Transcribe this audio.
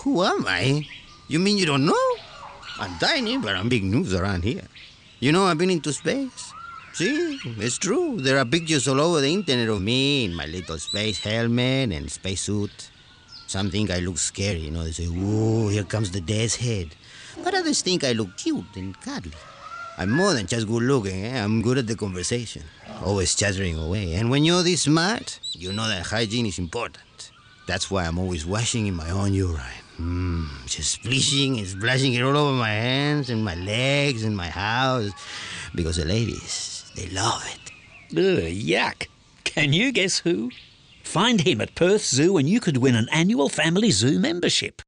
Who am I? You mean you don't know? I'm tiny, but I'm big news around here. You know, I've been into space. See, it's true. There are pictures all over the internet of me in my little space helmet and spacesuit. Some think I look scary, you know. They say, whoa, here comes the death's head. But others think I look cute and cuddly. I'm more than just good looking, eh? I'm good at the conversation. Always chattering away. And when you're this smart, you know that hygiene is important. That's why I'm always washing in my own urine. Just splishing and splashing it all over my hands and my legs and my house. Because the ladies, they love it. Ugh, yuck. Can you guess who? Find him at Perth Zoo and you could win an annual family zoo membership.